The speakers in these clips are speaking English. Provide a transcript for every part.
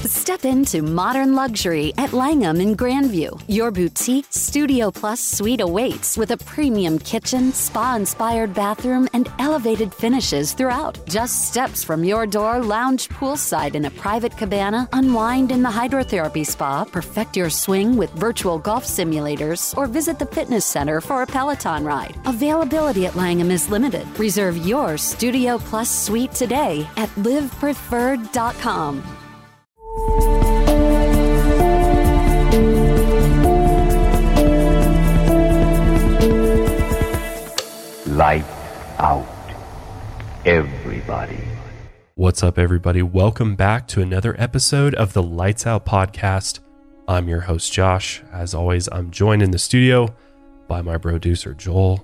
Step into modern luxury at Langham in Grandview. Your boutique Studio Plus suite awaits with a premium kitchen, spa-inspired bathroom, and elevated finishes throughout. Just steps from your door, lounge poolside in a private cabana, unwind in the hydrotherapy spa, perfect your swing with virtual golf simulators, or visit the fitness center for a Peloton ride. Availability at Langham is limited. Reserve your Studio Plus suite today at livepreferred.com. Light out, everybody. What's up, everybody? Welcome back to another episode of the Lights Out Podcast. I'm your host, Josh. As always, I'm joined in the studio by my producer, Joel.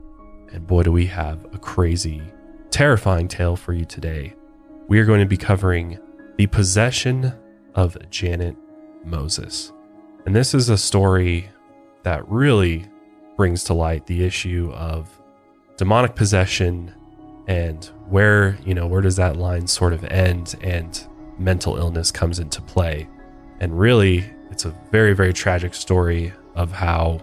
And boy, do we have a crazy, terrifying tale for you today. We are going to be covering the possession of Janet Moses. And this is a story that really brings to light the issue of demonic possession and where does that line sort of end and mental illness comes into play. And really, it's a very, very tragic story of how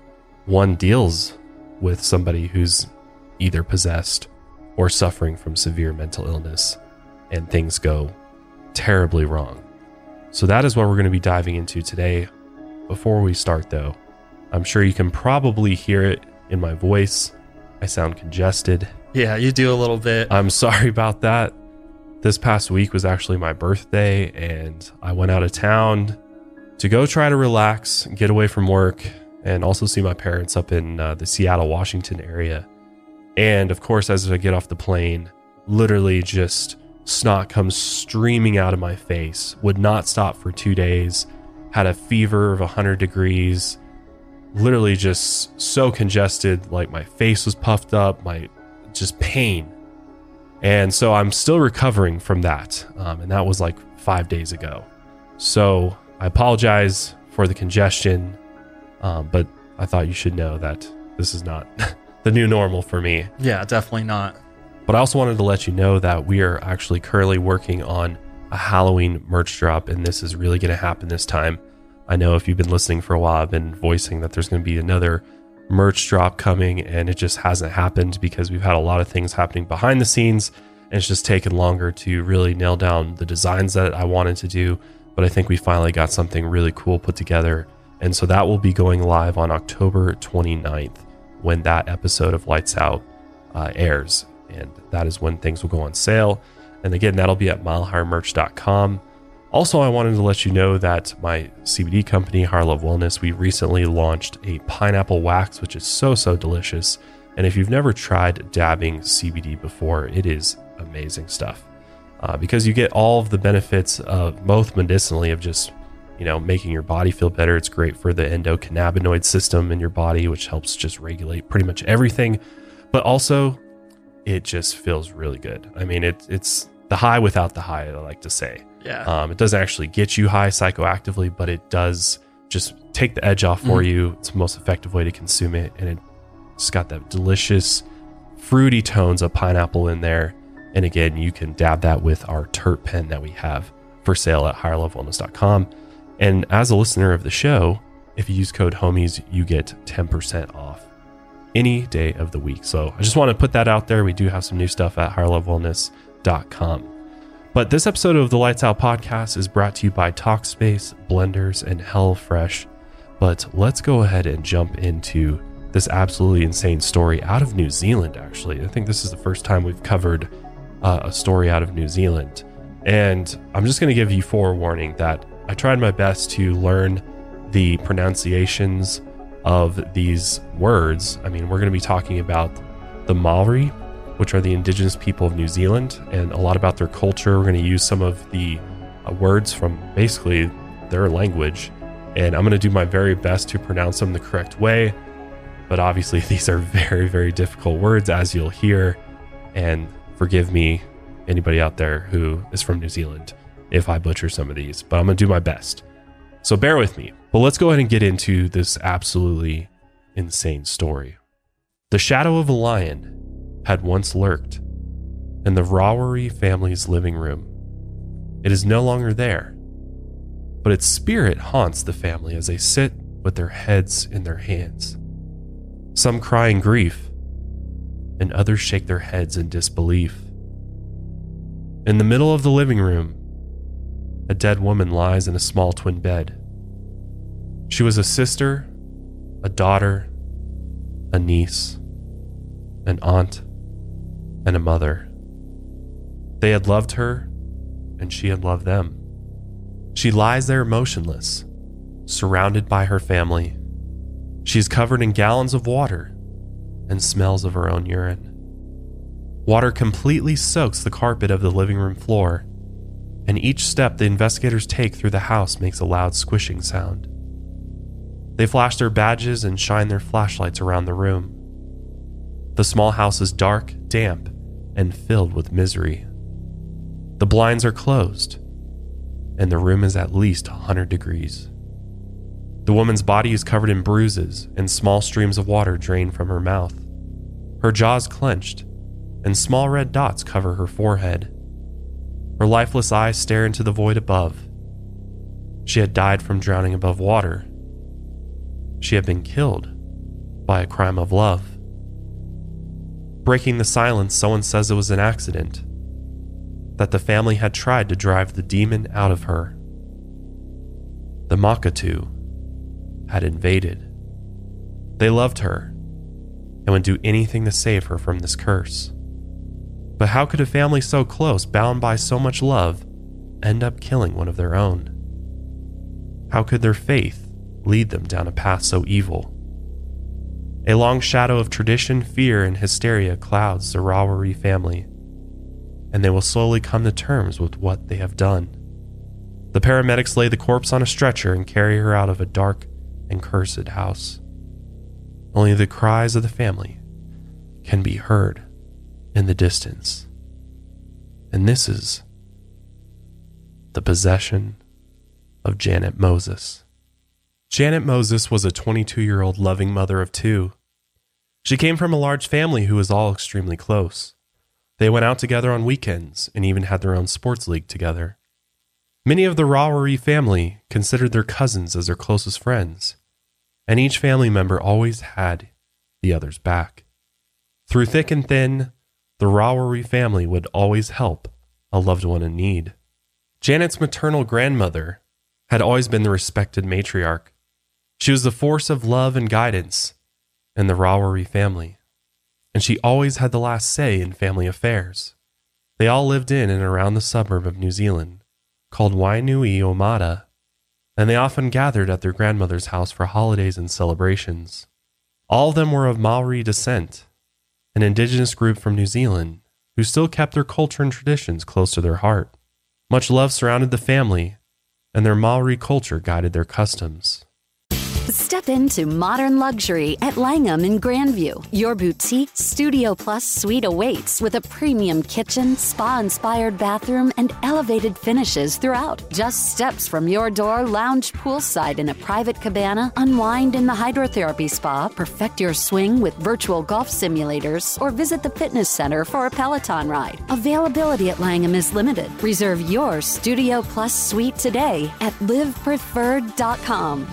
one deals with somebody who's either possessed or suffering from severe mental illness, and things go terribly wrong. So that is what we're going to be diving into today. Before we start, though, I'm sure you can probably hear it in my voice. I sound congested. Yeah, you do a little bit. I'm sorry about that. This past week was actually my birthday, and I went out of town to go try to relax, get away from work, and also see my parents up in the Seattle, Washington area. And of course, as I get off the plane, literally just snot comes streaming out of my face. Would not stop for 2 days. Had a fever of 100 degrees. Literally just so congested, like my face was puffed up, my just pain. And so I'm still recovering from that. And that was like 5 days ago. So I apologize for the congestion, but I thought you should know that this is not the new normal for me. Yeah, definitely not. But I also wanted to let you know that we are actually currently working on a Halloween merch drop, and this is really going to happen this time. I know if you've been listening for a while, I've been voicing that there's going to be another merch drop coming, and it just hasn't happened because we've had a lot of things happening behind the scenes, and it's just taken longer to really nail down the designs that I wanted to do. But I think we finally got something really cool put together. And so that will be going live on October 29th when that episode of Lights Out airs. And that is when things will go on sale. And again, that'll be at milehighermerch.com. Also, I wanted to let you know that my CBD company, Higher Love Wellness, we recently launched a pineapple wax, which is so delicious. And if you've never tried dabbing CBD before, it is amazing stuff. Because you get all of the benefits of both medicinally of just, making your body feel better. It's great for the endocannabinoid system in your body, which helps just regulate pretty much everything. But also, it just feels really good. I mean, it's the high without the high, I like to say. Yeah. It doesn't actually get you high psychoactively, but it does just take the edge off for you. It's the most effective way to consume it. And it's got that delicious fruity tones of pineapple in there. And again, you can dab that with our terp pen that we have for sale at higherlovewellness.com. And as a listener of the show, if you use code HOMIES, you get 10% off any day of the week. So I just want to put that out there. We do have some new stuff at higherlovewellness.com. But this episode of the Lights Out Podcast is brought to you by Talkspace, Blenders, and HelloFresh. But let's go ahead and jump into this absolutely insane story out of New Zealand, actually. I think this is the first time we've covered a story out of New Zealand. And I'm just going to give you forewarning that I tried my best to learn the pronunciations of these words. I mean, we're going to be talking about the Maori, which are the indigenous people of New Zealand, and a lot about their culture. We're going to use some of the words from basically their language, and I'm going to do my very best to pronounce them the correct way. But obviously, these are very, very difficult words, as you'll hear. And forgive me, anybody out there who is from New Zealand, if I butcher some of these, but I'm going to do my best. So bear with me. But let's go ahead and get into this absolutely insane story. The shadow of a lion had once lurked in the Rawari family's living room. It is no longer there, but its spirit haunts the family as they sit with their heads in their hands. Some cry in grief, and others shake their heads in disbelief. In the middle of the living room, a dead woman lies in a small twin bed. She was a sister, a daughter, a niece, an aunt, and a mother. They had loved her, and she had loved them. She lies there motionless, surrounded by her family. She is covered in gallons of water and smells of her own urine. Water completely soaks the carpet of the living room floor, and each step the investigators take through the house makes a loud squishing sound. They flash their badges and shine their flashlights around the room. The small house is dark, damp, and filled with misery. The blinds are closed, and the room is at least 100 degrees. The woman's body is covered in bruises, and small streams of water drain from her mouth. Her jaws clenched, and small red dots cover her forehead. Her lifeless eyes stare into the void above. She had died from drowning above water. She had been killed by a crime of love. Breaking the silence, someone says it was an accident, that the family had tried to drive the demon out of her. The Makatu had invaded. They loved her and would do anything to save her from this curse. But how could a family so close, bound by so much love, end up killing one of their own? How could their faith lead them down a path so evil? A long shadow of tradition, fear, and hysteria clouds the Rawari family, and they will slowly come to terms with what they have done. The paramedics lay the corpse on a stretcher and carry her out of a dark and cursed house. Only the cries of the family can be heard in the distance. And this is the possession of Janet Moses. Janet Moses was a 22-year-old loving mother of two. She came from a large family who was all extremely close. They went out together on weekends and even had their own sports league together. Many of the Rawari family considered their cousins as their closest friends, and each family member always had the other's back. Through thick and thin, the Rawari family would always help a loved one in need. Janet's maternal grandmother had always been the respected matriarch. She was the force of love and guidance in the Rawari family, and she always had the last say in family affairs. They all lived in and around the suburb of New Zealand called Wainuiomata, and they often gathered at their grandmother's house for holidays and celebrations. All of them were of Maori descent, an indigenous group from New Zealand who still kept their culture and traditions close to their heart. Much love surrounded the family, and their Maori culture guided their customs. Step into modern luxury at Langham in Grandview. Your boutique Studio Plus suite awaits with a premium kitchen, spa-inspired bathroom, and elevated finishes throughout. Just steps from your door, lounge poolside in a private cabana, unwind in the hydrotherapy spa, perfect your swing with virtual golf simulators, or visit the fitness center for a Peloton ride. Availability at Langham is limited. Reserve your Studio Plus suite today at livepreferred.com.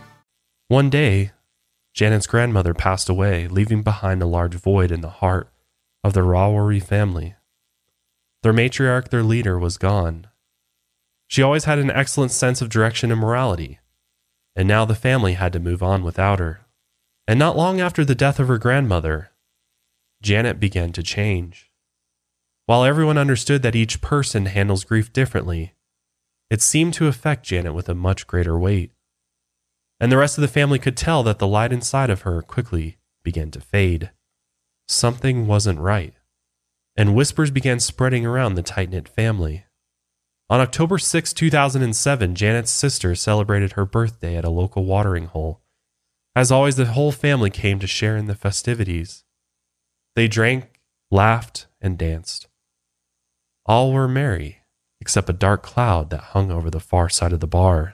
One day, Janet's grandmother passed away, leaving behind a large void in the heart of the Rawari family. Their matriarch, their leader, was gone. She always had an excellent sense of direction and morality, and now the family had to move on without her. And not long after the death of her grandmother, Janet began to change. While everyone understood that each person handles grief differently, it seemed to affect Janet with a much greater weight. And the rest of the family could tell that the light inside of her quickly began to fade. Something wasn't right, and whispers began spreading around the tight-knit family. On October 6, 2007, Janet's sister celebrated her birthday at a local watering hole. As always, the whole family came to share in the festivities. They drank, laughed, and danced. All were merry, except a dark cloud that hung over the far side of the bar.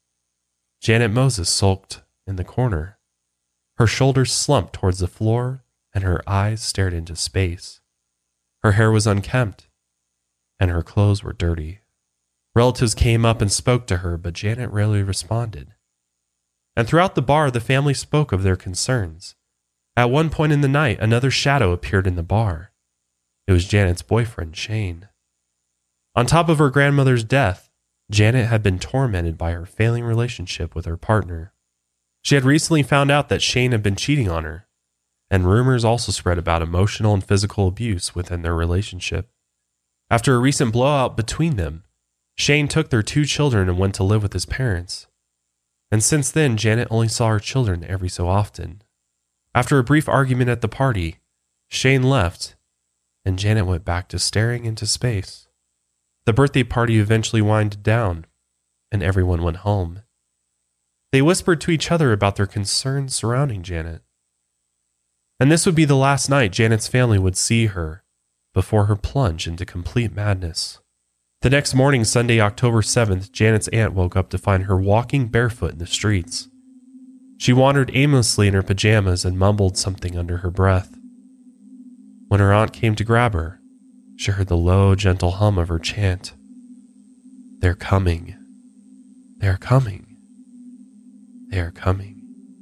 Janet Moses sulked in the corner. Her shoulders slumped towards the floor, and her eyes stared into space. Her hair was unkempt, and her clothes were dirty. Relatives came up and spoke to her, but Janet rarely responded. And throughout the bar, the family spoke of their concerns. At one point in the night, another shadow appeared in the bar. It was Janet's boyfriend, Shane. On top of her grandmother's death, Janet had been tormented by her failing relationship with her partner. She had recently found out that Shane had been cheating on her, and rumors also spread about emotional and physical abuse within their relationship. After a recent blowout between them, Shane took their 2 children and went to live with his parents. And since then, Janet only saw her children every so often. After a brief argument at the party, Shane left, and Janet went back to staring into space. The birthday party eventually winded down, and everyone went home. They whispered to each other about their concerns surrounding Janet. And this would be the last night Janet's family would see her before her plunge into complete madness. The next morning, Sunday, October 7th, Janet's aunt woke up to find her walking barefoot in the streets. She wandered aimlessly in her pajamas and mumbled something under her breath. When her aunt came to grab her, she heard the low, gentle hum of her chant. "They're coming. They're coming. They are coming.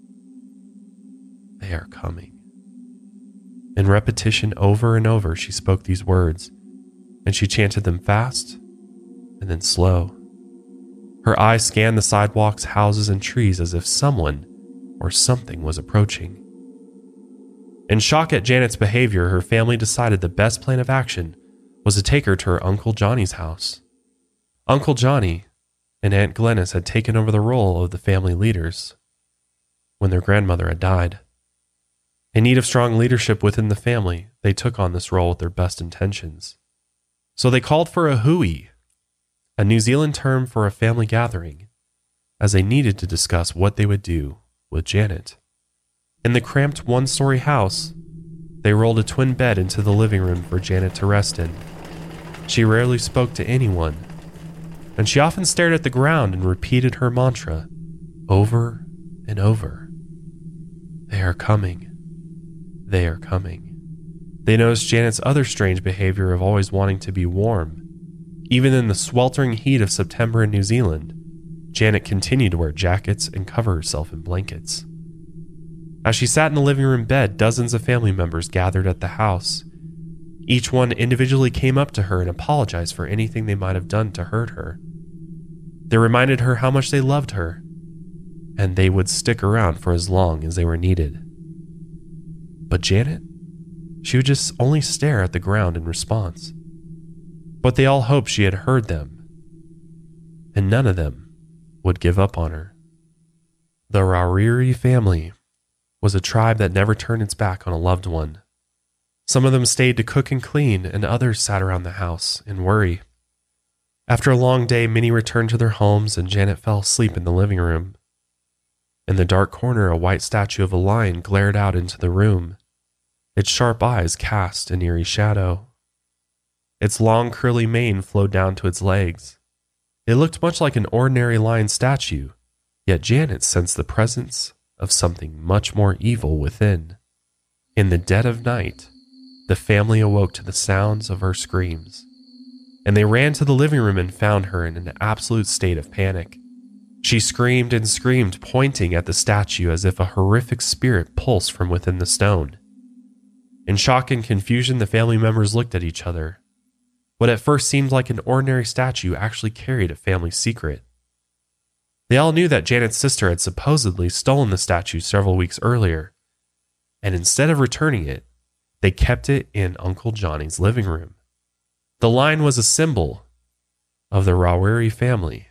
They are coming." In repetition, over and over, she spoke these words, and she chanted them fast and then slow. Her eyes scanned the sidewalks, houses, and trees as if someone or something was approaching. In shock at Janet's behavior, her family decided the best plan of action was to take her to her Uncle Johnny's house. Uncle Johnny and Aunt Glennis had taken over the role of the family leaders when their grandmother had died. In need of strong leadership within the family, they took on this role with their best intentions. So they called for a hui, a New Zealand term for a family gathering, as they needed to discuss what they would do with Janet. In the cramped one-story house, they rolled a twin bed into the living room for Janet to rest in. She rarely spoke to anyone, and she often stared at the ground and repeated her mantra over and over. "They are coming. They are coming." They noticed Janet's other strange behavior of always wanting to be warm. Even in the sweltering heat of September in New Zealand, Janet continued to wear jackets and cover herself in blankets. As she sat in the living room bed, dozens of family members gathered at the house. Each one individually came up to her and apologized for anything they might have done to hurt her. They reminded her how much they loved her, and they would stick around for as long as they were needed. But Janet, she would just only stare at the ground in response. But they all hoped she had heard them, and none of them would give up on her. The Rawiri family was a tribe that never turned its back on a loved one. Some of them stayed to cook and clean, and others sat around the house in worry. After a long day, many returned to their homes, and Janet fell asleep in the living room. In the dark corner, a white statue of a lion glared out into the room. Its sharp eyes cast an eerie shadow. Its long curly mane flowed down to its legs. It looked much like an ordinary lion statue, yet Janet sensed the presence of something much more evil within. In the dead of night, the family awoke to the sounds of her screams, and they ran to the living room and found her in an absolute state of panic. She screamed and screamed, pointing at the statue as if a horrific spirit pulsed from within the stone. In shock and confusion, the family members looked at each other. What at first seemed like an ordinary statue actually carried a family secret. They all knew that Janet's sister had supposedly stolen the statue several weeks earlier, and instead of returning it, they kept it in Uncle Johnny's living room. The lion was a symbol of the Rawiri family,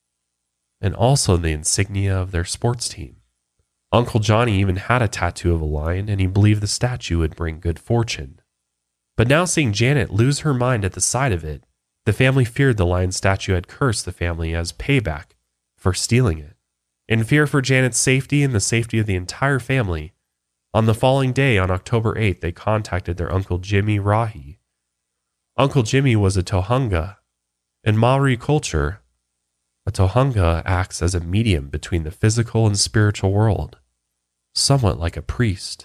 and also the insignia of their sports team. Uncle Johnny even had a tattoo of a lion, and he believed the statue would bring good fortune. But now seeing Janet lose her mind at the sight of it, the family feared the lion statue had cursed the family as payback for stealing it. In fear for Janet's safety and the safety of the entire family, on the following day, on October 8th, they contacted their Uncle Jimmy Rahi. Uncle Jimmy was a tohunga. In Maori culture, a tohunga acts as a medium between the physical and spiritual world, somewhat like a priest.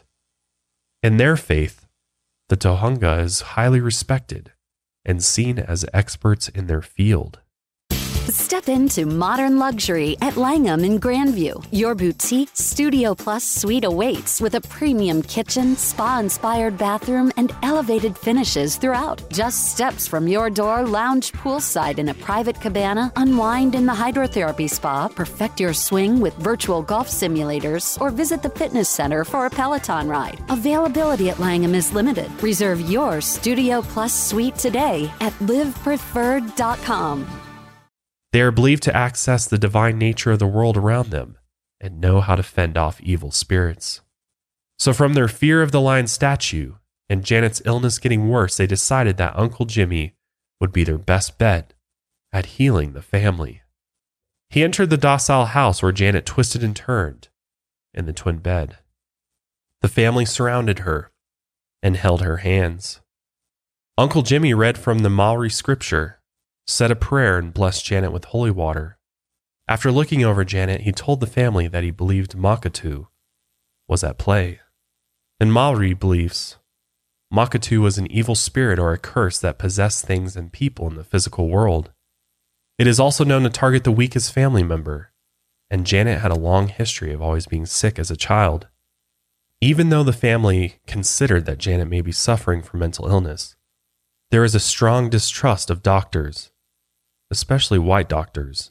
In their faith, the tohunga is highly respected and seen as experts in their field. Step into modern luxury at Langham in Grandview. Your boutique Studio Plus suite awaits with a premium kitchen, spa-inspired bathroom, and elevated finishes throughout. Just steps from your door, lounge poolside in a private cabana, unwind in the hydrotherapy spa, perfect your swing with virtual golf simulators, or visit the fitness center for a Peloton ride. Availability at Langham is limited. Reserve your Studio Plus suite today at livepreferred.com. They are believed to access the divine nature of the world around them and know how to fend off evil spirits. So from their fear of the lion statue and Janet's illness getting worse, they decided that Uncle Jimmy would be their best bet at healing the family. He entered the docile house where Janet twisted and turned in the twin bed. The family surrounded her and held her hands. Uncle Jimmy read from the Maori scripture, said a prayer, and blessed Janet with holy water. After looking over Janet, he told the family that he believed Makatu was at play. In Maori beliefs, Makatu was an evil spirit or a curse that possessed things and people in the physical world. It is also known to target the weakest family member, and Janet had a long history of always being sick as a child. Even though the family considered that Janet may be suffering from mental illness, there is a strong distrust of doctors, especially white doctors,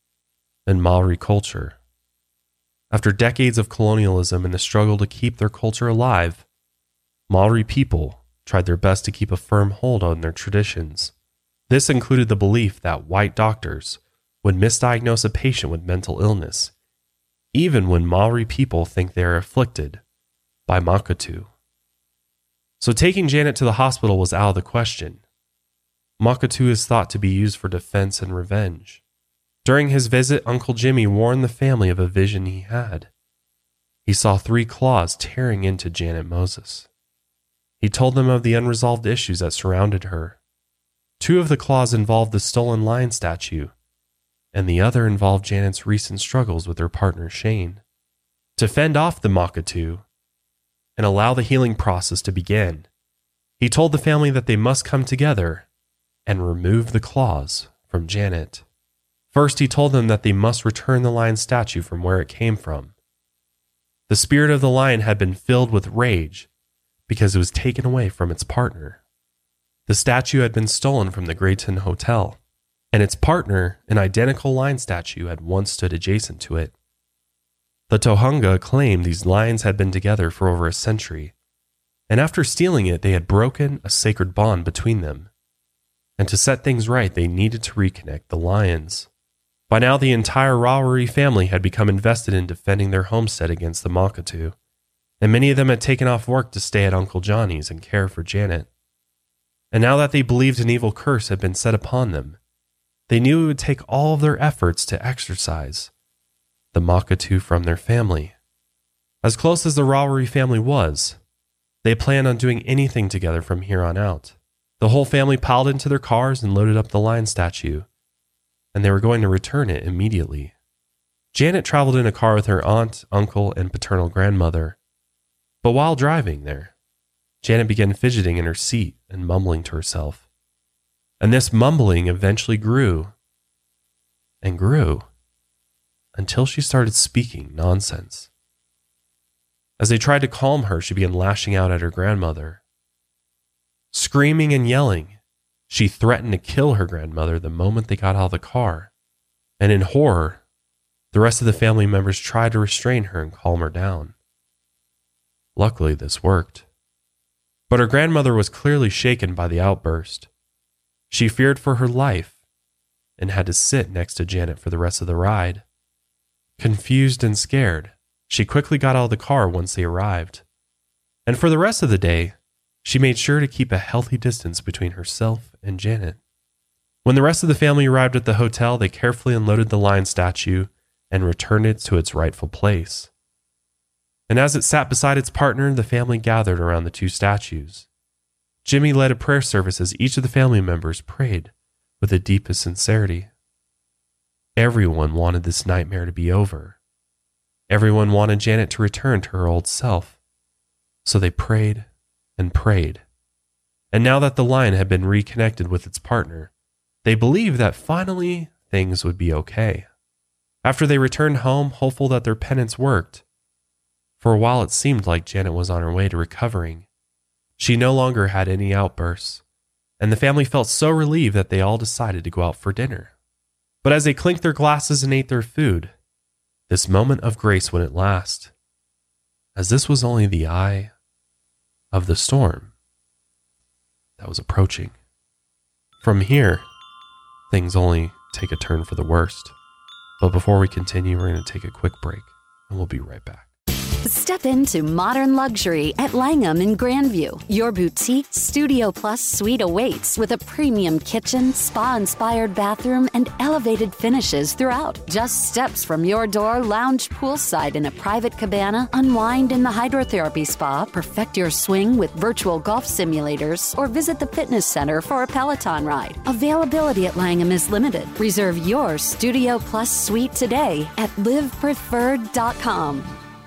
in Maori culture. After decades of colonialism and a struggle to keep their culture alive, Maori people tried their best to keep a firm hold on their traditions. This included the belief that white doctors would misdiagnose a patient with mental illness, even when Maori people think they are afflicted by Makatu. So taking Janet to the hospital was out of the question. Makatu is thought to be used for defense and revenge. During his visit, Uncle Jimmy warned the family of a vision he had. He saw 3 claws tearing into Janet Moses. He told them of the unresolved issues that surrounded her. 2 of the claws involved the stolen lion statue, and the other involved Janet's recent struggles with her partner Shane. To fend off the Makatu and allow the healing process to begin, he told the family that they must come together and remove the claws from Janet. First, he told them that they must return the lion statue from where it came from. The spirit of the lion had been filled with rage because it was taken away from its partner. The statue had been stolen from the Greyton Hotel, and its partner, an identical lion statue, had once stood adjacent to it. The Tohunga claimed these lions had been together for over a century, and after stealing it, they had broken a sacred bond between them. And to set things right, they needed to reconnect the lions. By now, the entire Rawari family had become invested in defending their homestead against the Makatu, and many of them had taken off work to stay at Uncle Johnny's and care for Janet. And now that they believed an evil curse had been set upon them, they knew it would take all of their efforts to exorcise the Makatu from their family. As close as the Rawari family was, they planned on doing anything together from here on out. The whole family piled into their cars and loaded up the lion statue, and they were going to return it immediately. Janet traveled in a car with her aunt, uncle, and paternal grandmother. But while driving there, Janet began fidgeting in her seat and mumbling to herself. And this mumbling eventually grew and grew until she started speaking nonsense. As they tried to calm her, she began lashing out at her grandmother. Screaming and yelling, she threatened to kill her grandmother the moment they got out of the car. And in horror, the rest of the family members tried to restrain her and calm her down. Luckily, this worked. But her grandmother was clearly shaken by the outburst. She feared for her life and had to sit next to Janet for the rest of the ride. Confused and scared, she quickly got out of the car once they arrived. And for the rest of the day, she made sure to keep a healthy distance between herself and Janet. When the rest of the family arrived at the hotel, they carefully unloaded the lion statue and returned it to its rightful place. And as it sat beside its partner, the family gathered around the 2 statues. Jimmy led a prayer service as each of the family members prayed with the deepest sincerity. Everyone wanted this nightmare to be over. Everyone wanted Janet to return to her old self. So they prayed and prayed. And now that the lion had been reconnected with its partner, they believed that finally things would be okay. After they returned home, hopeful that their penance worked, for a while it seemed like Janet was on her way to recovering. She no longer had any outbursts, and the family felt so relieved that they all decided to go out for dinner. But as they clinked their glasses and ate their food, this moment of grace wouldn't last, as this was only the eye of the storm that was approaching. From here, things only take a turn for the worst. But before we continue, we're going to take a quick break, and we'll be right back. Step into modern luxury at Langham in Grandview. Your boutique Studio Plus suite awaits with a premium kitchen, spa-inspired bathroom, and elevated finishes throughout. Just steps from your door, lounge poolside in a private cabana, unwind in the hydrotherapy spa, perfect your swing with virtual golf simulators, or visit the fitness center for a Peloton ride. Availability at Langham is limited. Reserve your Studio Plus suite today at livepreferred.com.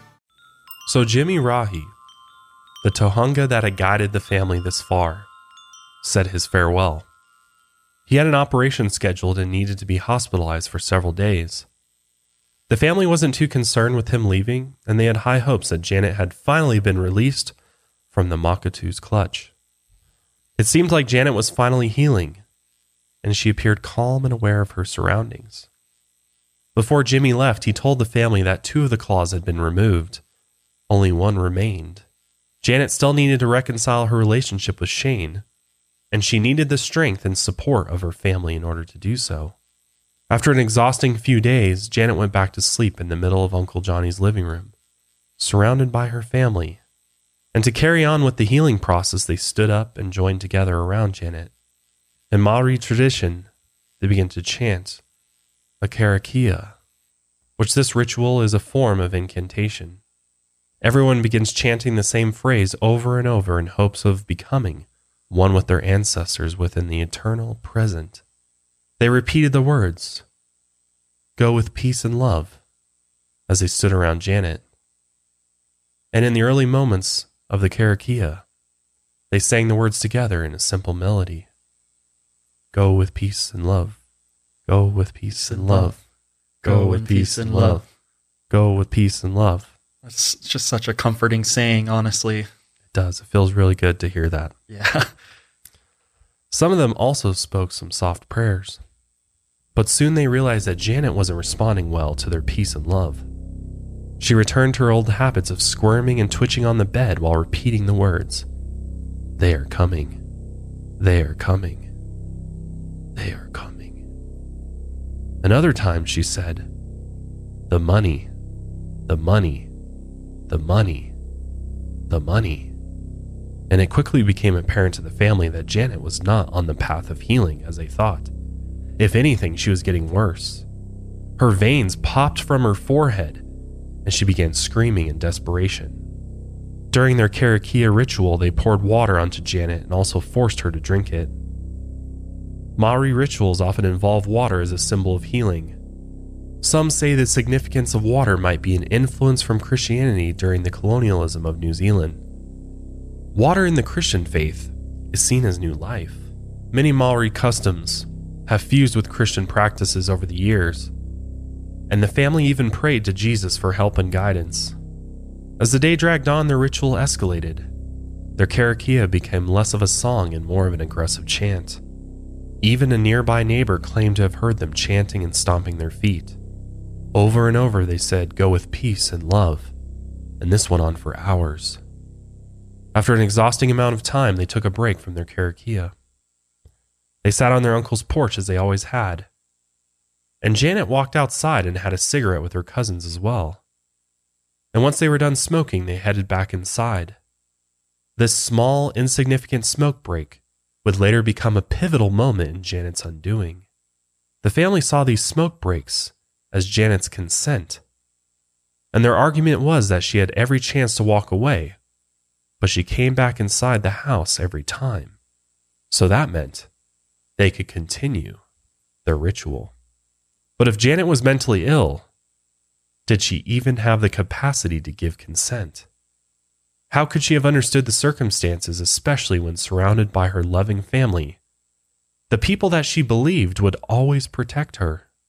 So Jimmy Rahi, the Tohunga that had guided the family this far, said his farewell. He had an operation scheduled and needed to be hospitalized for several days. The family wasn't too concerned with him leaving, and they had high hopes that Janet had finally been released from the Makatu's clutch. It seemed like Janet was finally healing, and she appeared calm and aware of her surroundings. Before Jimmy left, he told the family that 2 of the claws had been removed. Only 1 remained. Janet still needed to reconcile her relationship with Shane, and she needed the strength and support of her family in order to do so. After an exhausting few days, Janet went back to sleep in the middle of Uncle Johnny's living room, surrounded by her family. And to carry on with the healing process, they stood up and joined together around Janet. In Maori tradition, they began to chant a karakia, which this ritual is a form of incantation. Everyone begins chanting the same phrase over and over in hopes of becoming one with their ancestors within the eternal present. They repeated the words, "Go with peace and love," as they stood around Janet. And in the early moments of the karakia, they sang the words together in a simple melody. Go with peace and love. Go with peace and love. Go with peace and love. Go with peace and love. It's just such a comforting saying, honestly. It does. It feels really good to hear that. Yeah. Some of them also spoke some soft prayers. But soon they realized that Janet wasn't responding well to their peace and love. She returned to her old habits of squirming and twitching on the bed while repeating the words, "They are coming. They are coming. They are coming." Another time she said, "The money, the money, the money, the money." And it quickly became apparent to the family that Janet was not on the path of healing as they thought. If anything, she was getting worse. Her veins popped from her forehead, and she began screaming in desperation. During their karakia ritual, they poured water onto Janet and also forced her to drink it. Maori rituals often involve water as a symbol of healing. Some say the significance of water might be an influence from Christianity during the colonialism of New Zealand. Water in the Christian faith is seen as new life. Many Maori customs have fused with Christian practices over the years, and the family even prayed to Jesus for help and guidance. As the day dragged on, their ritual escalated. Their karakia became less of a song and more of an aggressive chant. Even a nearby neighbor claimed to have heard them chanting and stomping their feet. Over and over they said, "Go with peace and love," and this went on for hours. After an exhausting amount of time, they took a break from their karakia. They sat on their uncle's porch as they always had, and Janet walked outside and had a cigarette with her cousins as well. And once they were done smoking, they headed back inside. This small, insignificant smoke break would later become a pivotal moment in Janet's undoing. The family saw these smoke breaks as Janet's consent, and their argument was that she had every chance to walk away, but she came back inside the house every time. So that meant they could continue their ritual. But if Janet was mentally ill, did she even have the capacity to give consent? How could she have understood the circumstances, especially when surrounded by her loving family, the people that she believed would always protect her?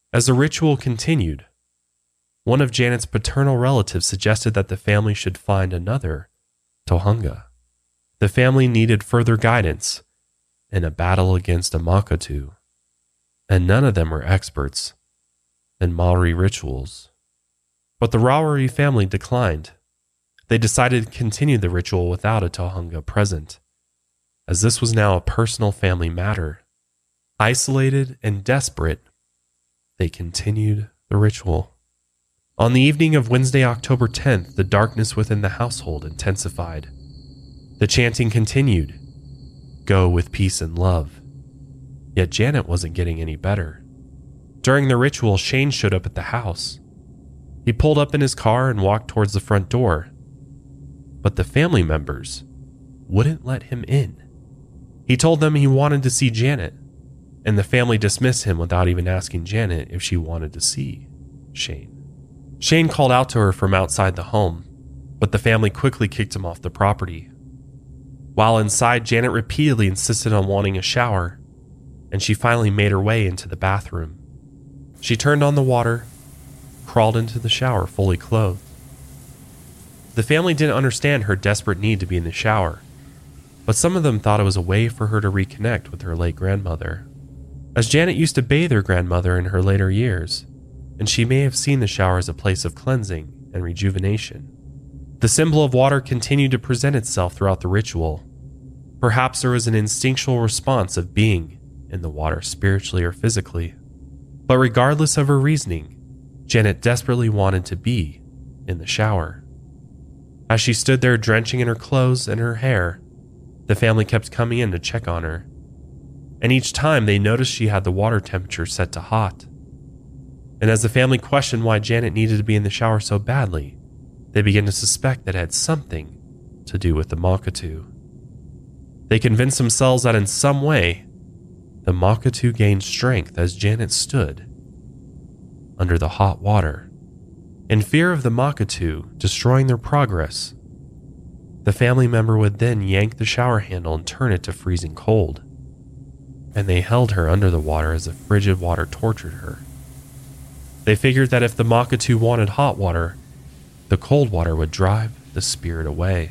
As the ritual continued, one of Janet's paternal relatives suggested that the family should find another Tohunga. The family needed further guidance in a battle against a Makatu, and none of them were experts in Maori rituals. But the Rawari family declined. They decided to continue the ritual without a Tohunga present, as this was now a personal family matter. Isolated and desperate, they continued the ritual. On the evening of Wednesday, October 10th, the darkness within the household intensified. The chanting continued, "Go with peace and love." Yet Janet wasn't getting any better. During the ritual, Shane showed up at the house. He pulled up in his car and walked towards the front door. But the family members wouldn't let him in. He told them he wanted to see Janet, and the family dismissed him without even asking Janet if she wanted to see Shane. Shane called out to her from outside the home, but the family quickly kicked him off the property. While inside, Janet repeatedly insisted on wanting a shower, and she finally made her way into the bathroom. She turned on the water, crawled into the shower fully clothed. The family didn't understand her desperate need to be in the shower, but some of them thought it was a way for her to reconnect with her late grandmother, as Janet used to bathe her grandmother in her later years, and she may have seen the shower as a place of cleansing and rejuvenation. The symbol of water continued to present itself throughout the ritual. Perhaps there was an instinctual response of being in the water spiritually or physically, but regardless of her reasoning, Janet desperately wanted to be in the shower. As she stood there drenching in her clothes and her hair, the family kept coming in to check on her, and each time they noticed she had the water temperature set to hot. And as the family questioned why Janet needed to be in the shower so badly, they began to suspect that it had something to do with the Makatu. They convinced themselves that in some way, the Makatu gained strength as Janet stood under the hot water. In fear of the Makatu destroying their progress, the family member would then yank the shower handle and turn it to freezing cold, and they held her under the water as the frigid water tortured her. They figured that if the Makatu wanted hot water, the cold water would drive the spirit away.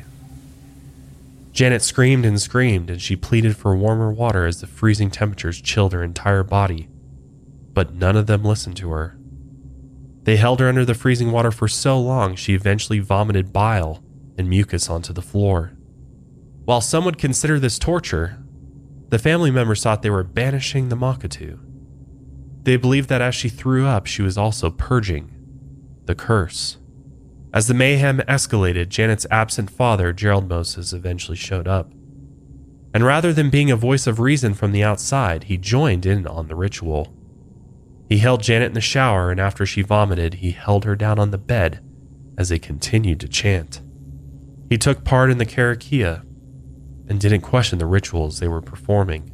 Janet screamed and screamed, and she pleaded for warmer water as the freezing temperatures chilled her entire body, but none of them listened to her. They held her under the freezing water for so long she eventually vomited bile and mucus onto the floor. While some would consider this torture, the family members thought they were banishing the Makatu. They believed that as she threw up, she was also purging the curse. As the mayhem escalated, Janet's absent father, Gerald Moses, eventually showed up. And rather than being a voice of reason from the outside, he joined in on the ritual. He held Janet in the shower, and after she vomited, he held her down on the bed as they continued to chant. He took part in the karakia and didn't question the rituals they were performing.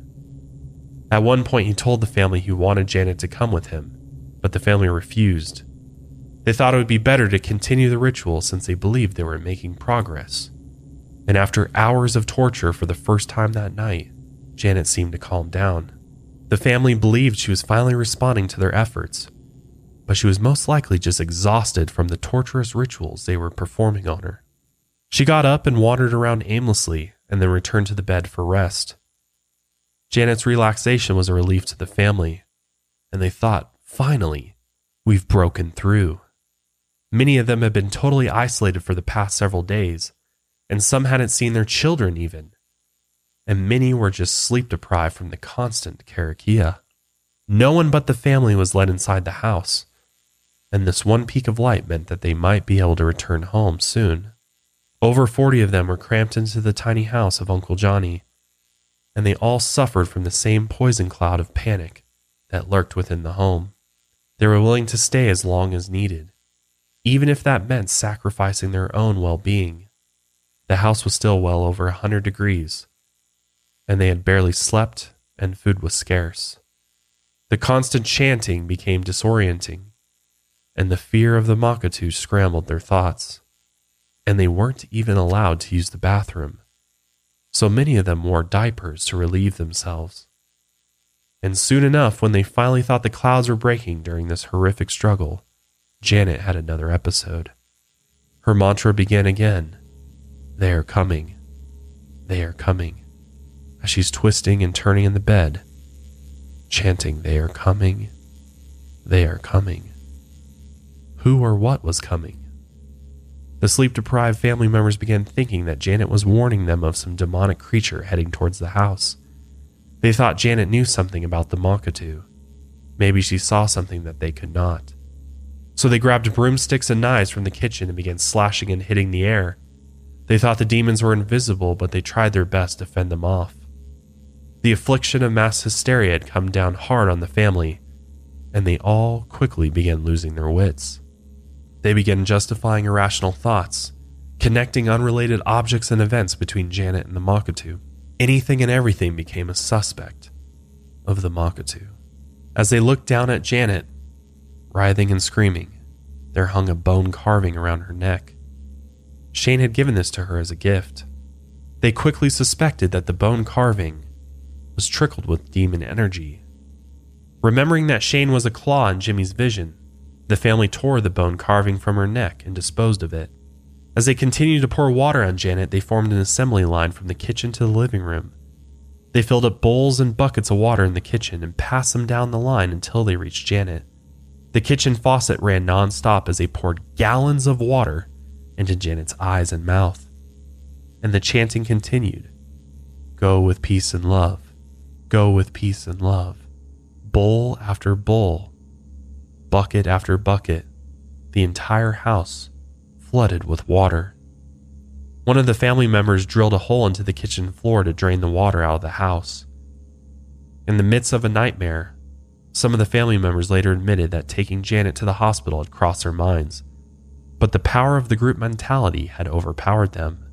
At one point, he told the family he wanted Janet to come with him, but the family refused. They thought it would be better to continue the ritual since they believed they were making progress. And after hours of torture for the first time that night, Janet seemed to calm down. The family believed she was finally responding to their efforts, but she was most likely just exhausted from the torturous rituals they were performing on her. She got up and wandered around aimlessly and then returned to the bed for rest. Janet's relaxation was a relief to the family, and they thought, finally, we've broken through. Many of them had been totally isolated for the past several days, and some hadn't seen their children even, and many were just sleep-deprived from the constant karakia. No one but the family was let inside the house, and this one peak of light meant that they might be able to return home soon. Over 40 of them were cramped into the tiny house of Uncle Johnny, and they all suffered from the same poison cloud of panic that lurked within the home. They were willing to stay as long as needed, even if that meant sacrificing their own well-being. The house was still well over 100 degrees, and they had barely slept, and food was scarce. The constant chanting became disorienting, and the fear of the Makatu scrambled their thoughts, and they weren't even allowed to use the bathroom, so many of them wore diapers to relieve themselves. And soon enough, when they finally thought the clouds were breaking during this horrific struggle, Janet had another episode. Her mantra began again. They are coming. They are coming. As she's twisting and turning in the bed, chanting, they are coming. They are coming. Who or what was coming? The sleep-deprived family members began thinking that Janet was warning them of some demonic creature heading towards the house. They thought Janet knew something about the Makatu. Maybe she saw something that they could not. So they grabbed broomsticks and knives from the kitchen and began slashing and hitting the air. They thought the demons were invisible, but they tried their best to fend them off. The affliction of mass hysteria had come down hard on the family, and they all quickly began losing their wits. They began justifying irrational thoughts, connecting unrelated objects and events between Janet and the Makatu. Anything and everything became a suspect of the Makatu. As they looked down at Janet, writhing and screaming, there hung a bone carving around her neck. Shane had given this to her as a gift. They quickly suspected that the bone carving was trickled with demon energy. Remembering that Shane was a claw in Jimmy's vision, the family tore the bone carving from her neck and disposed of it. As they continued to pour water on Janet, they formed an assembly line from the kitchen to the living room. They filled up bowls and buckets of water in the kitchen and passed them down the line until they reached Janet. The kitchen faucet ran nonstop as they poured gallons of water into Janet's eyes and mouth. And the chanting continued. Go with peace and love. Go with peace and love. Bowl after bowl. Bucket after bucket. The entire house flooded with water. One of the family members drilled a hole into the kitchen floor to drain the water out of the house. In the midst of a nightmare, some of the family members later admitted that taking Janet to the hospital had crossed their minds, but the power of the group mentality had overpowered them.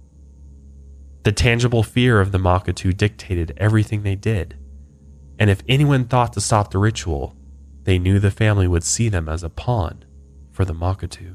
The tangible fear of the Makatu dictated everything they did, and if anyone thought to stop the ritual, they knew the family would see them as a pawn for the Makatu.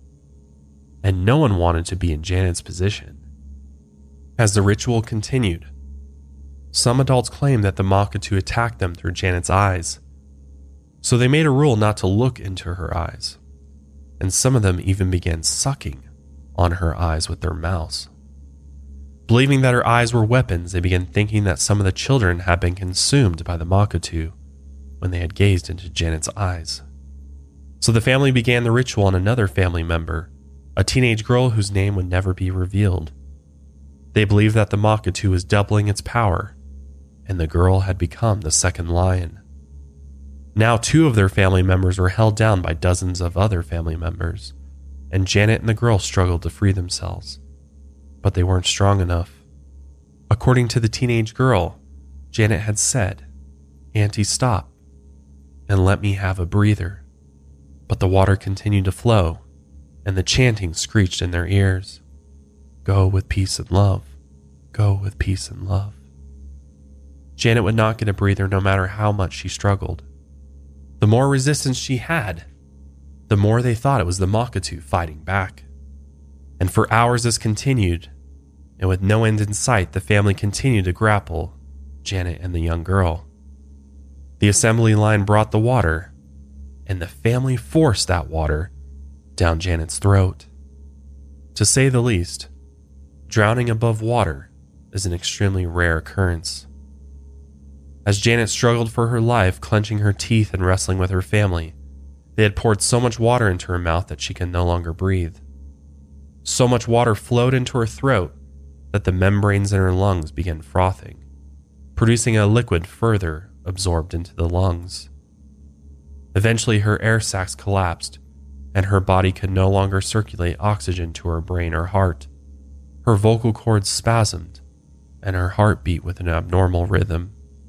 And no one wanted to be in Janet's position. As the ritual continued, some adults claimed that the Makatu attacked them through Janet's eyes, so they made a rule not to look into her eyes, and some of them even began sucking on her eyes with their mouths. Believing that her eyes were weapons, they began thinking that some of the children had been consumed by the Makatu when they had gazed into Janet's eyes. So the family began the ritual on another family member, a teenage girl whose name would never be revealed. They believed that the Makatu was doubling its power, and the girl had become the second lion. Now 2 of their family members were held down by dozens of other family members, and Janet and the girl struggled to free themselves, but they weren't strong enough. According to the teenage girl, Janet had said, "Auntie, stop, and let me have a breather." But the water continued to flow, and the chanting screeched in their ears. Go with peace and love. Go with peace and love. Janet would not get a breather no matter how much she struggled. The more resistance she had, the more they thought it was the Makatu fighting back. And for hours this continued, and with no end in sight, the family continued to grapple Janet and the young girl. The assembly line brought the water, and the family forced that water down Janet's throat. To say the least, drowning above water is an extremely rare occurrence. As Janet struggled for her life, clenching her teeth and wrestling with her family, they had poured so much water into her mouth that she could no longer breathe. So much water flowed into her throat that the membranes in her lungs began frothing, producing a liquid further absorbed into the lungs. Eventually, her air sacs collapsed, and her body could no longer circulate oxygen to her brain or heart. Her vocal cords spasmed, and her heart beat with an abnormal rhythm.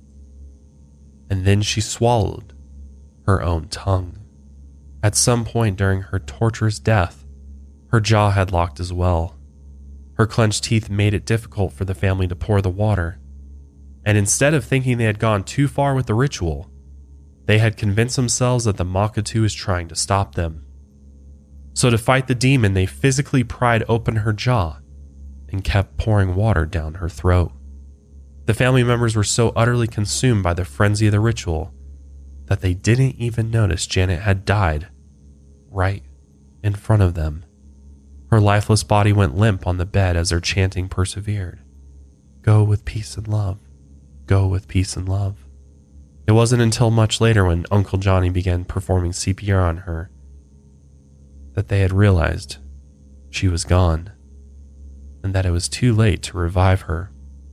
And then she swallowed her own tongue. At some point during her torturous death, her jaw had locked as well. Her clenched teeth made it difficult for the family to pour the water, and instead of thinking they had gone too far with the ritual, they had convinced themselves that the Makatu was trying to stop them. So to fight the demon, they physically pried open her jaw and kept pouring water down her throat. The family members were so utterly consumed by the frenzy of the ritual that they didn't even notice Janet had died right in front of them. Her lifeless body went limp on the bed as their chanting persevered. Go with peace and love. Go with peace and love. It wasn't until much later when Uncle Johnny began performing CPR on her that they had realized she was gone and that it was too late to revive her.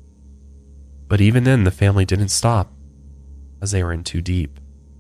But even then, the family didn't stop, as they were in too deep.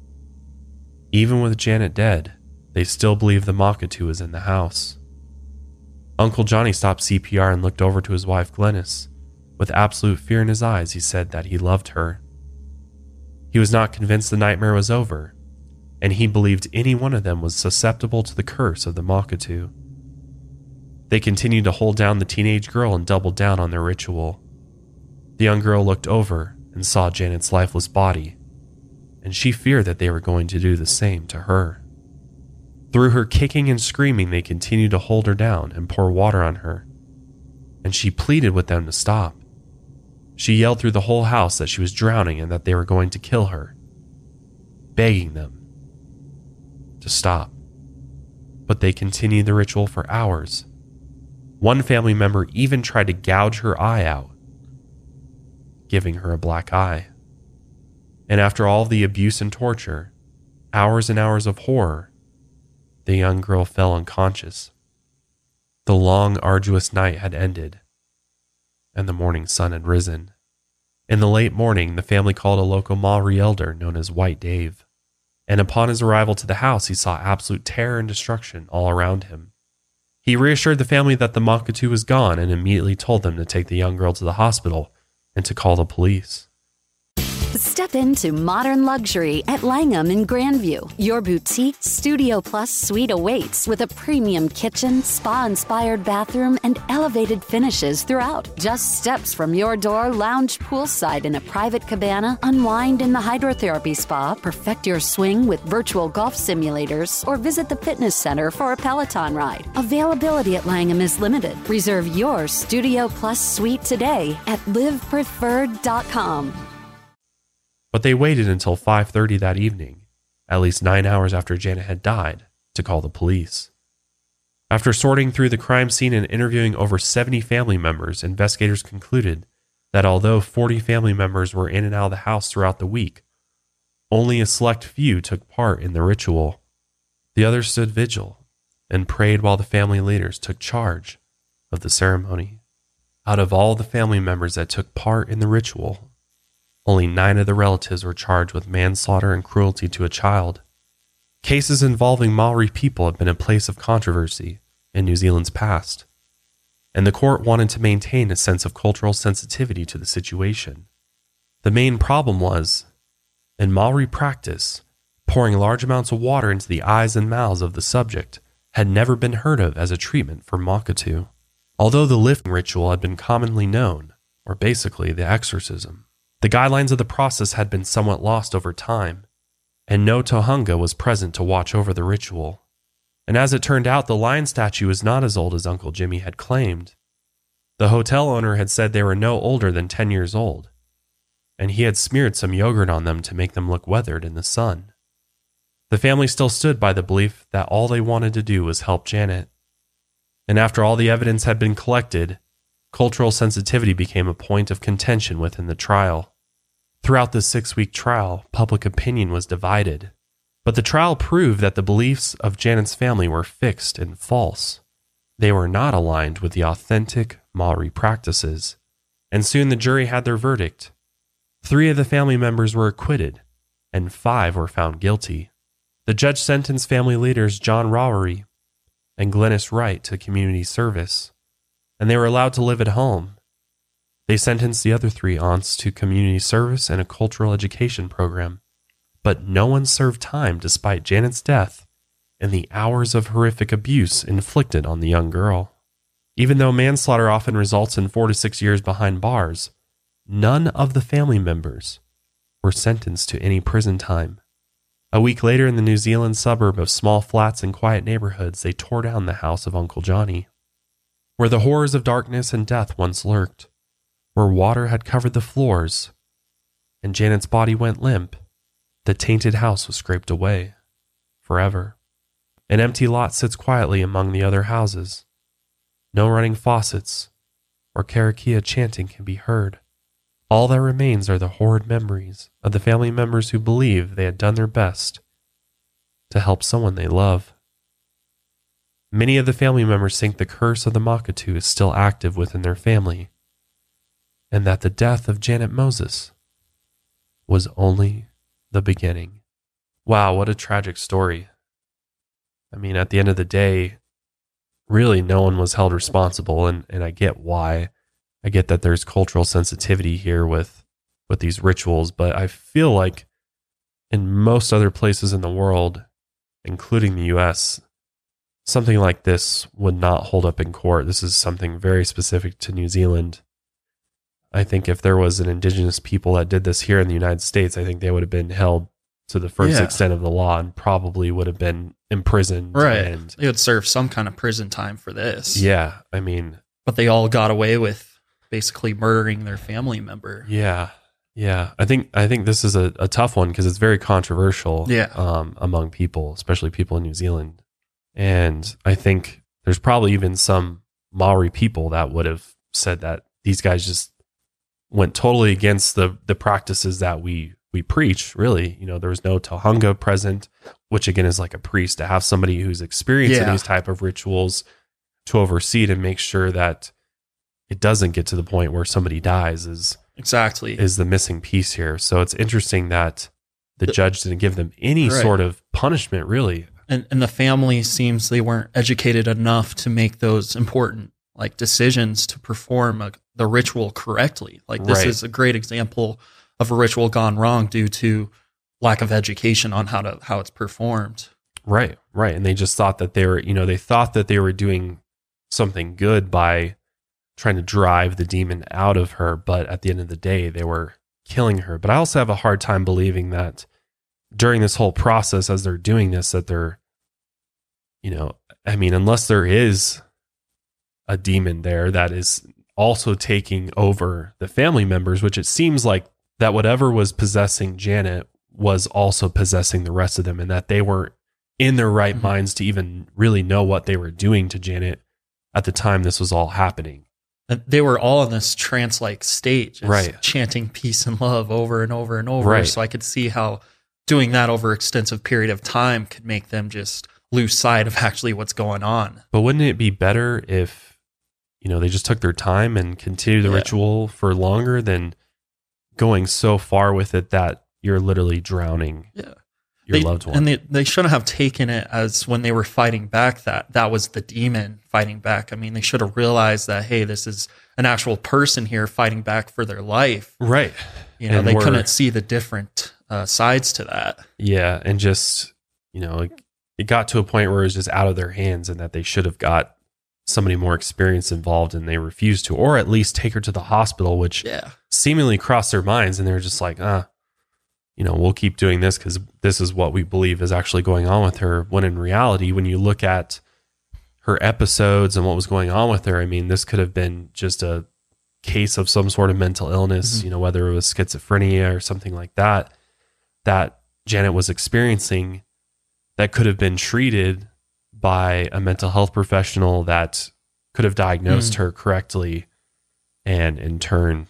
Even with Janet dead, they still believed the Makatu was in the house. Uncle Johnny stopped CPR and looked over to his wife Glennis. With absolute fear in his eyes, he said that he loved her. He was not convinced the nightmare was over, and he believed any one of them was susceptible to the curse of the Makatu. They continued to hold down the teenage girl and doubled down on their ritual. The young girl looked over and saw Janet's lifeless body, and she feared that they were going to do the same to her. Through her kicking and screaming, they continued to hold her down and pour water on her, and she pleaded with them to stop. She yelled through the whole house that she was drowning and that they were going to kill her, begging them to stop. But they continued the ritual for hours. One family member even tried to gouge her eye out, giving her a black eye. And after all the abuse and torture, hours and hours of horror, the young girl fell unconscious. The long, arduous night had ended, and the morning sun had risen. In the late morning, the family called a local Maori elder known as White Dave, and upon his arrival to the house, he saw absolute terror and destruction all around him. He reassured the family that the Makatu was gone and immediately told them to take the young girl to the hospital and to call the police. Step into modern luxury at Langham in Grandview. Your boutique Studio Plus suite awaits with a premium kitchen, spa-inspired bathroom, and elevated finishes throughout. Just steps from your door, lounge poolside in a private cabana, unwind in the hydrotherapy spa, perfect your swing with virtual golf simulators, or visit the fitness center for a Peloton ride. Availability at Langham is limited. Reserve your Studio Plus suite today at livepreferred.com. But they waited until 5:30 that evening, at least 9 hours after Janet had died, to call the police. After sorting through the crime scene and interviewing over 70 family members, investigators concluded that although 40 family members were in and out of the house throughout the week, only a select few took part in the ritual. The others stood vigil and prayed while the family leaders took charge of the ceremony. Out of all the family members that took part in the ritual, only 9 of the relatives were charged with manslaughter and cruelty to a child. Cases involving Maori people have been a place of controversy in New Zealand's past, and the court wanted to maintain a sense of cultural sensitivity to the situation. The main problem was, in Maori practice, pouring large amounts of water into the eyes and mouths of the subject had never been heard of as a treatment for Makatu, although the lifting ritual had been commonly known, or basically the exorcism. The guidelines of the process had been somewhat lost over time, and no tohunga was present to watch over the ritual. And as it turned out, the lion statue was not as old as Uncle Jimmy had claimed. The hotel owner had said they were no older than 10 years old, and he had smeared some yogurt on them to make them look weathered in the sun. The family still stood by the belief that all they wanted to do was help Janet. And after all the evidence had been collected, cultural sensitivity became a point of contention within the trial. Throughout the 6-week trial, public opinion was divided, but the trial proved that the beliefs of Janet's family were fixed and false. They were not aligned with the authentic Maori practices, and soon the jury had their verdict. 3 of the family members were acquitted, and 5 were found guilty. The judge sentenced family leaders John Rowery and Glennis Wright to community service, and they were allowed to live at home. They sentenced the other 3 aunts to community service and a cultural education program, but no one served time despite Janet's death and the hours of horrific abuse inflicted on the young girl. Even though manslaughter often results in 4 to 6 years behind bars, none of the family members were sentenced to any prison time. A week later, in the New Zealand suburb of small flats and quiet neighborhoods, they tore down the house of Uncle Johnny, where the horrors of darkness and death once lurked. where water had covered the floors and Janet's body went limp, the tainted house was scraped away forever. An empty lot sits quietly among the other houses. No running faucets or karakia chanting can be heard. All that remains are the horrid memories of the family members who believe they had done their best to help someone they love. Many of the family members think the curse of the Makatu is still active within their family, and that the death of Janet Moses was only the beginning. Wow, what a tragic story. I mean, at the end of the day, really no one was held responsible, and I get why. I get that there's cultural sensitivity here with these rituals, but I feel like in most other places in the world, including the US, something like this would not hold up in court. This is something very specific to New Zealand. I think if there was an indigenous people that did this here in the United States, I think they would have been held to the first extent of the law and probably would have been imprisoned. Right. And they would serve some kind of prison time for this. yeah, I mean, But they all got away with basically murdering their family member. yeah. I think this is a tough one because it's very controversial among people, especially people in New Zealand. And I think there's probably even some Maori people that would have said that these guys just went totally against the practices that we preach, really. You know, there was no tohunga present, which again is like a priest, to have somebody who's experienced in these type of rituals to oversee it and make sure that it doesn't get to the point where somebody dies is the missing piece here. So it's interesting that the judge didn't give them any sort of punishment, really. And the family seems they weren't educated enough to make those important like decisions to perform the ritual correctly. Like this is a great example of a ritual gone wrong due to lack of education on how it's performed. Right. And they just thought that they were doing something good by trying to drive the demon out of her, but at the end of the day, they were killing her. But I also have a hard time believing that during this whole process, as they're doing this, that they're, unless there is a demon there that is also taking over the family members, which it seems like that whatever was possessing Janet was also possessing the rest of them, and that they weren't in their right minds to even really know what they were doing to Janet at the time this was all happening. And they were all in this trance-like state, just chanting peace and love over and over and over. Right. So I could see how doing that over an extensive period of time could make them just lose sight of actually what's going on. But wouldn't it be better if, they just took their time and continued the ritual for longer than going so far with it that you're literally drowning your loved one? And they shouldn't have taken it as when they were fighting back that was the demon fighting back. I mean, they should have realized that, hey, this is an actual person here fighting back for their life. Right. They couldn't see the different sides to that. Yeah. And just, it got to a point where it was just out of their hands and that they should have got somebody more experienced involved, and they refused to, or at least take her to the hospital, which seemingly crossed their minds. And they were just like, we'll keep doing this because this is what we believe is actually going on with her. When in reality, when you look at her episodes and what was going on with her, I mean, this could have been just a case of some sort of mental illness, whether it was schizophrenia or something like that Janet was experiencing, that could have been treated by a mental health professional that could have diagnosed her correctly and in turn,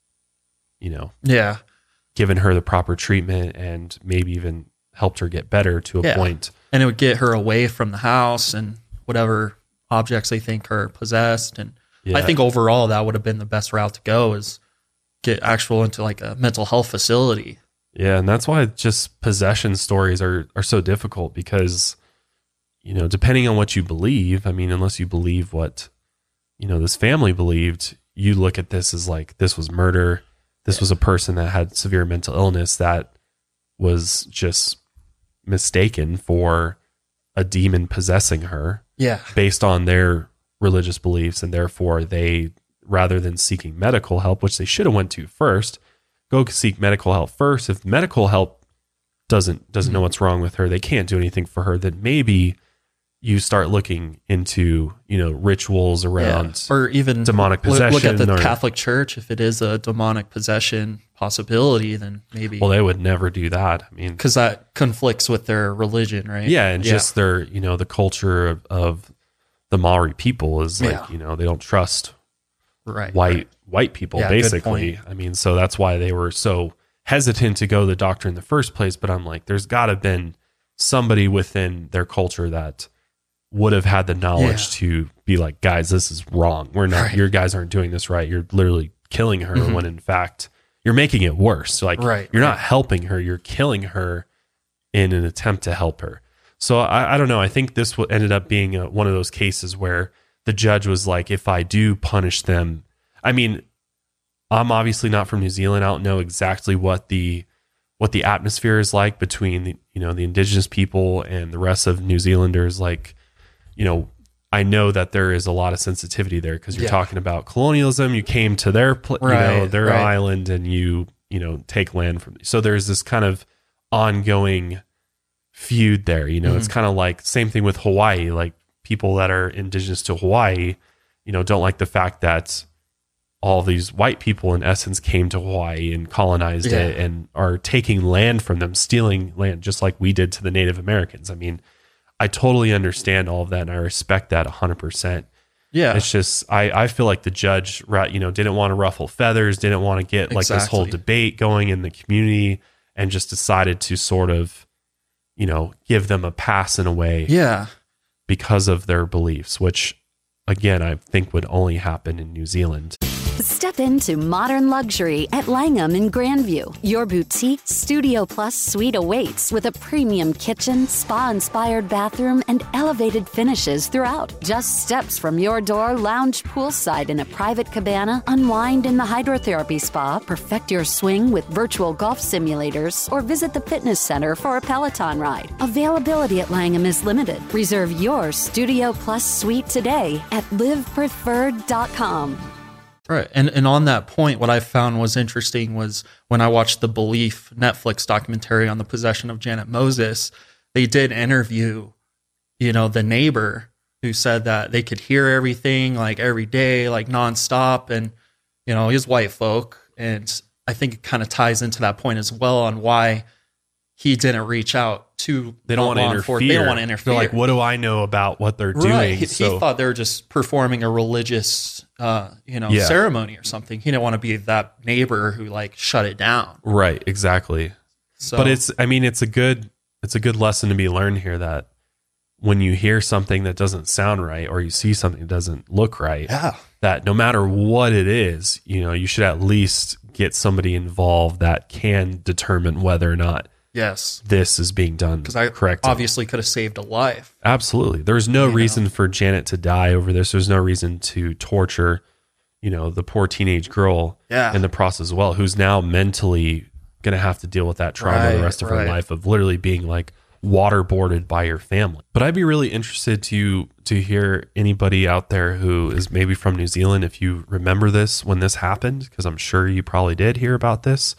given her the proper treatment and maybe even helped her get better to a point. And it would get her away from the house and whatever objects they think are possessed. And I think overall that would have been the best route to go, is get into like a mental health facility. Yeah. And that's why just possession stories are so difficult, because, depending on what you believe, I mean, unless you believe what, this family believed, you look at this as like, this was murder. This was a person that had severe mental illness that was just mistaken for a demon possessing her based on their religious beliefs. And therefore they, rather than seeking medical help, which they should have went to first, go seek medical help first. If medical help doesn't know what's wrong with her, they can't do anything for her, then maybe you start looking into, rituals around or even demonic possession. Look at the Catholic Church. If it is a demonic possession possibility, then maybe. Well, they would never do that. I mean, because that conflicts with their religion, right? Yeah, and just their, the culture of the Maori people is like, they don't trust white people, basically. I mean, so that's why they were so hesitant to go the doctor in the first place. But I'm like, there's got to have been somebody within their culture that would have had the knowledge to be like, guys, this is wrong. We're not, your guys aren't doing this right. You're literally killing her when in fact you're making it worse. So like, you're not helping her, you're killing her in an attempt to help her. So I don't know. I think this ended up being one of those cases where the judge was like, if I do punish them, I mean, I'm obviously not from New Zealand. I don't know exactly what the atmosphere is like between the indigenous people and the rest of New Zealanders. Like, I know that there is a lot of sensitivity there because you're talking about colonialism. You came to their their island and you take land from. So there's this kind of ongoing feud there. It's kind of like same thing with Hawaii. Like people that are indigenous to Hawaii, don't like the fact that all these white people in essence came to Hawaii and colonized it and are taking land from them, stealing land, just like we did to the Native Americans. I mean, I totally understand all of that and I respect that 100%. Yeah. It's just, I feel like the judge, didn't want to ruffle feathers, didn't want to get like this whole debate going in the community and just decided to sort of, give them a pass in a way. Yeah. Because of their beliefs, which again, I think would only happen in New Zealand. Step into modern luxury at Langham in Grandview. Your boutique Studio Plus suite awaits with a premium kitchen, spa-inspired bathroom, and elevated finishes throughout. Just steps from your door, lounge poolside in a private cabana, unwind in the hydrotherapy spa, perfect your swing with virtual golf simulators, or visit the fitness center for a Peloton ride. Availability at Langham is limited. Reserve your Studio Plus suite today at livepreferred.com. Right. And on that point, what I found was interesting was when I watched the Belief Netflix documentary on the possession of Janet Moses, they did interview, the neighbor who said that they could hear everything like every day, like nonstop. And, he's white folk. And I think it kind of ties into that point as well on why he didn't reach out to they don't want to interfere. They don't want to interfere. They're like, what do I know about what they're doing? Right. He thought they were just performing a religious, ceremony or something. He didn't want to be that neighbor who like shut it down. Right. Exactly. So, but it's a good lesson to be learned here that when you hear something that doesn't sound right or you see something that doesn't look right, that no matter what it is, you should at least get somebody involved that can determine whether or not this is being done correctly. Obviously could have saved a life. Absolutely. There's no reason for Janet to die over this. There's no reason to torture, the poor teenage girl in the process as well, who's now mentally going to have to deal with that trauma the rest of her life of literally being like waterboarded by your family. But I'd be really interested to hear anybody out there who is maybe from New Zealand, if you remember this when this happened, because I'm sure you probably did hear about this,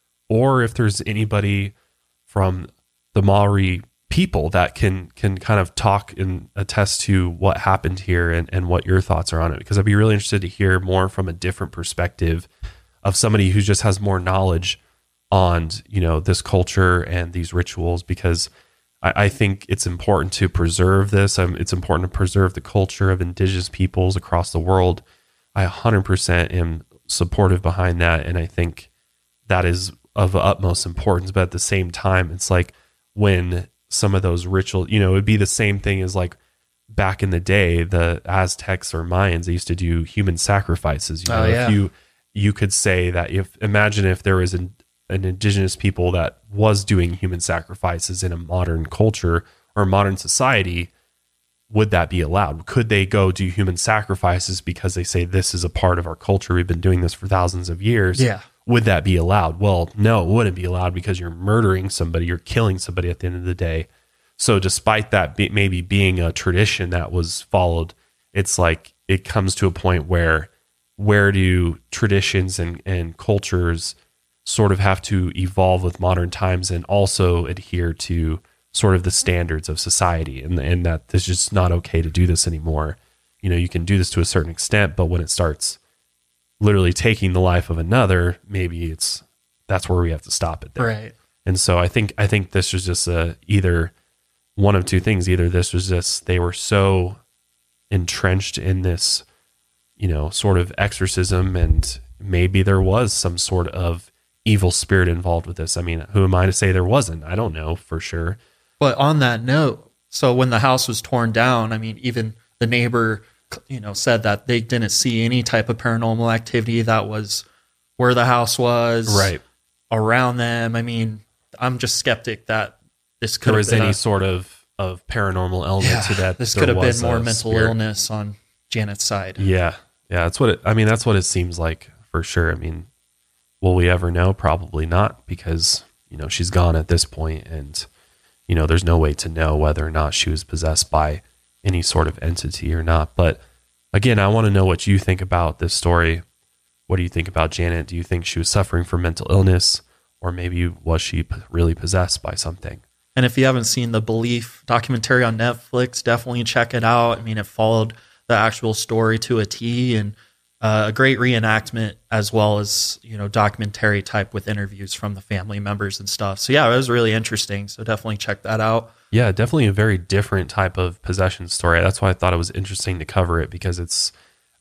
or if there's anybody from the Maori people that can kind of talk and attest to what happened here and what your thoughts are on it. Because I'd be really interested to hear more from a different perspective of somebody who just has more knowledge on, this culture and these rituals, because I think it's important to preserve this. It's important to preserve the culture of indigenous peoples across the world. I 100% am supportive behind that. And I think that is of utmost importance. But at the same time, it's like when some of those rituals, it'd be the same thing as like back in the day, the Aztecs or Mayans, they used to do human sacrifices. If you could say that imagine if there was an indigenous people that was doing human sacrifices in a modern culture or modern society, would that be allowed? Could they go do human sacrifices because they say this is a part of our culture? We've been doing this for thousands of years. Yeah. Would that be allowed? Well, no, it wouldn't be allowed because you're murdering somebody, you're killing somebody at the end of the day. So despite that maybe being a tradition that was followed, it's like it comes to a point where do traditions and cultures sort of have to evolve with modern times and also adhere to sort of the standards of society, and that it's just not okay to do this anymore. You know, you can do this to a certain extent, but when it starts literally taking the life of another, maybe that's where we have to stop it there. Right. And so I think this was just either one of two things. Either this was just, they were so entrenched in this, you know, sort of exorcism, and maybe there was some sort of evil spirit involved with this. I mean, who am I to say there wasn't? I don't know for sure. But on that note, so when the house was torn down, I mean, even the neighbor, you know, said that they didn't see any type of paranormal activity that was where the house was, right around them. I mean, I'm just skeptic that this could there have was been any sort of paranormal element to that. This could have been more mental illness on Janet's side. Yeah. That's what it seems like for sure. I mean, will we ever know? Probably not, because, you know, she's gone at this point, and, you know, there's no way to know whether or not she was possessed by any sort of entity or not. But again, I want to know what you think about this story. What do you think about Janet? Do you think she was suffering from mental illness, or maybe was she really possessed by something? And if you haven't seen the Belief documentary on Netflix, definitely check it out. I mean, it followed the actual story to a T, and a great reenactment, as well as, you know, documentary type with interviews from the family members and stuff. So yeah, it was really interesting. So definitely check that out. Yeah, definitely a very different type of possession story. That's why I thought it was interesting to cover it, because it's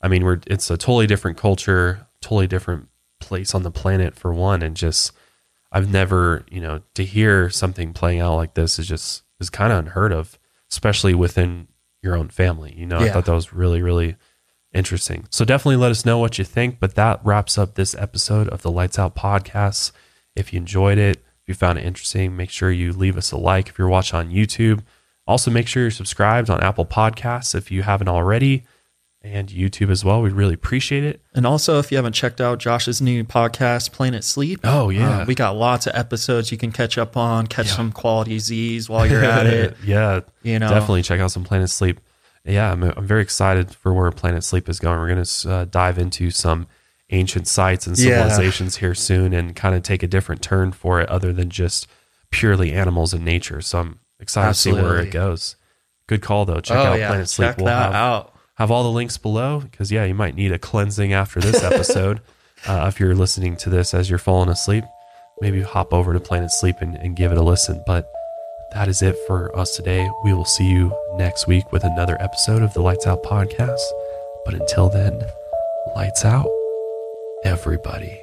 a totally different culture, totally different place on the planet for one. And just, I've never, you know, to hear something playing out like this is kind of unheard of, especially within your own family. You know, I thought that was really, really interesting. So definitely let us know what you think. But that wraps up this episode of the Lights Out Podcast. If you enjoyed it, if you found it interesting, make sure you leave us a like if you're watching on YouTube. Also, make sure you're subscribed on Apple Podcasts if you haven't already, and YouTube as well. We'd really appreciate it. And also, if you haven't checked out Josh's new podcast, Planet Sleep. Oh, yeah. We got lots of episodes you can catch up on, some quality Z's while you're at it. Yeah, you know, definitely check out some Planet Sleep. Yeah, I'm very excited for where Planet Sleep is going. We're going to dive into some ancient sites and civilizations here soon, and kind of take a different turn for it, other than just purely animals and nature. So I'm excited to see where it goes. Good call, though. Check out Planet Sleep. Check that out. Have all the links below, because you might need a cleansing after this episode. If you're listening to this as you're falling asleep, maybe hop over to Planet Sleep and give it a listen. But that is it for us today. We will see you next week with another episode of the Lights Out Podcast. But until then, lights out, everybody.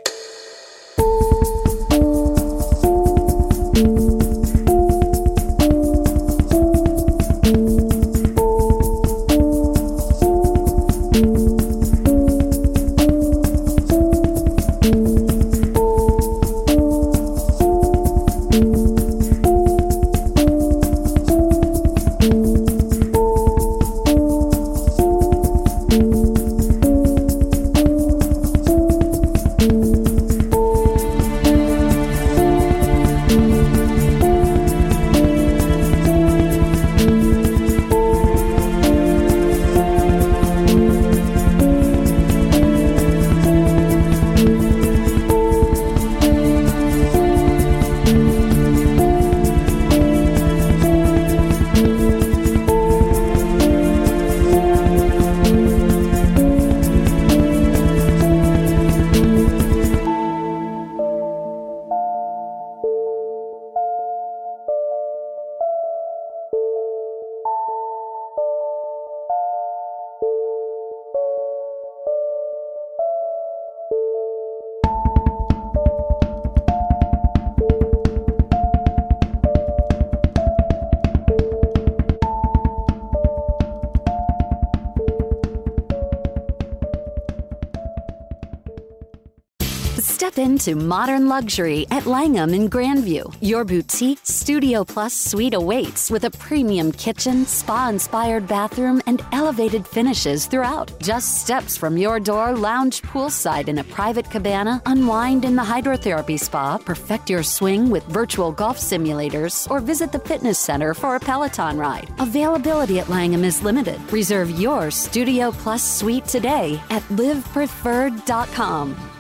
Step into modern luxury at Langham in Grandview. Your boutique Studio Plus suite awaits with a premium kitchen, spa-inspired bathroom, and elevated finishes throughout. Just steps from your door, lounge poolside in a private cabana, unwind in the hydrotherapy spa, perfect your swing with virtual golf simulators, or visit the fitness center for a Peloton ride. Availability at Langham is limited. Reserve your Studio Plus suite today at livepreferred.com.